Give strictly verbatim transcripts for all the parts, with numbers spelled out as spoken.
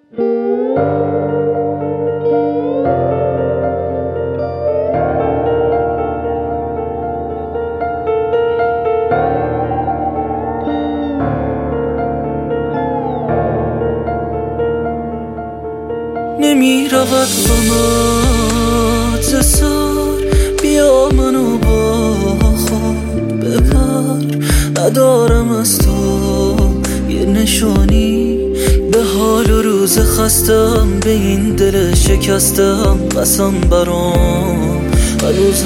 نمی رود غمت ز سر، بیا منو با خود ببر. ندارم از تو یه نشانی، به حال و روز خستم، به این دل شکستم. قسم برام هنوز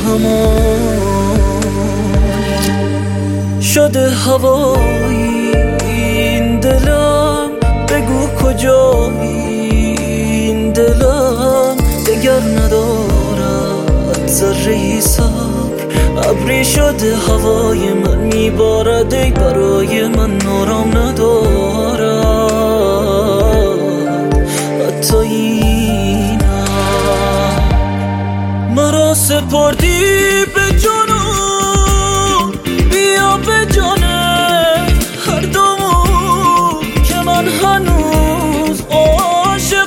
همان شده هوایی این دلم. بگو کجایی این دلم، دگر ندارد ذره‌ای صبر. ابری شده هوای من میبارد، ای برای من آرام ندارد حتی اینم. مرا سپردی به جنون، بیا به جان هر دومون که من هنوز عاشق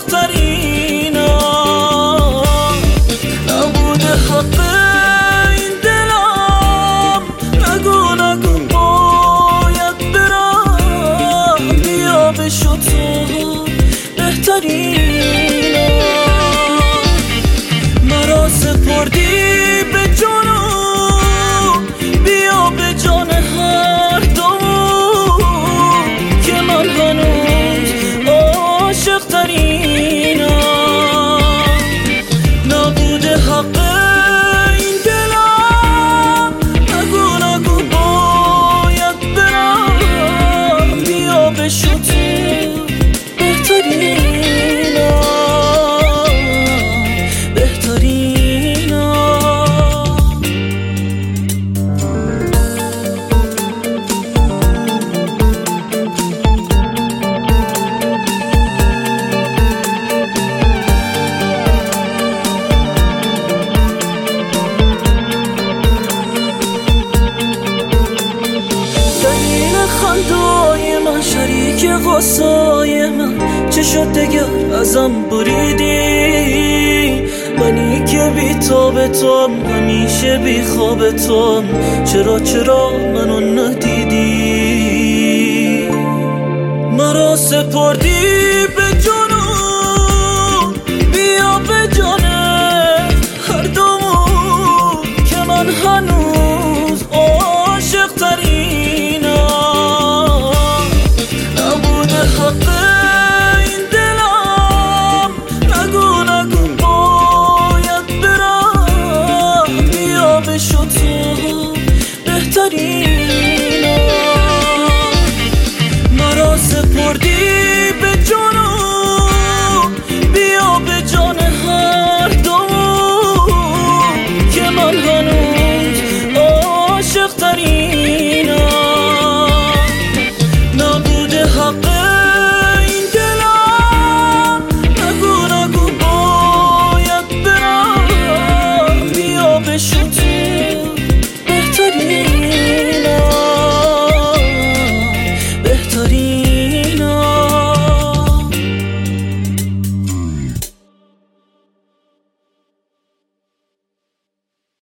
ترینم. نبوده حق این دلم، نگو نگو باید برم. بیا بشو تو بهترینم. مرا سپردی به جنون، بیا به جان هر دومون که من هنوز عاشق ترینم. نبوده حق این دلم، نگو نگو باید برم. بیا بشو تو بهترینم بهترینم. دلیل خندای من، شریک غصای من، چه شد دگر ازم بریدی؟ منی که بی تاب توام، همیشه بی خواب توام. چرا چرا منو ندیدی؟ مرا سپردی به جنون،